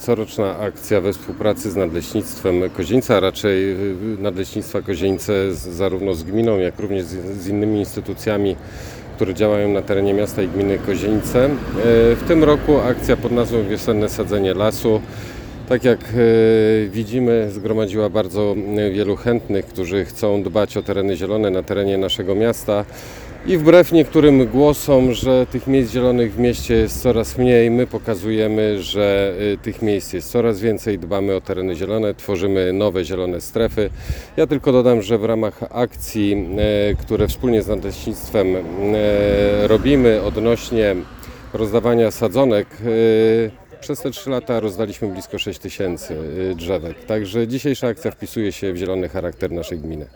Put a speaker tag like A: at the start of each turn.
A: Coroczna akcja we współpracy z Nadleśnictwem Kozieńca, a raczej Nadleśnictwa Kozieńce zarówno z gminą, jak również z innymi instytucjami, które działają na terenie miasta i gminy Kozieńce. W tym roku akcja pod nazwą Wiosenne Sadzenie Lasu. Tak jak widzimy, zgromadziła bardzo wielu chętnych, którzy chcą dbać o tereny zielone na terenie naszego miasta. I wbrew niektórym głosom, że tych miejsc zielonych w mieście jest coraz mniej, my pokazujemy, że tych miejsc jest coraz więcej, dbamy o tereny zielone, tworzymy nowe zielone strefy. Ja tylko dodam, że w ramach akcji, które wspólnie z Nadleśnictwem robimy odnośnie rozdawania sadzonek, przez te 3 lata rozdaliśmy blisko 6 000 drzewek. Także dzisiejsza akcja wpisuje się w zielony charakter naszej gminy.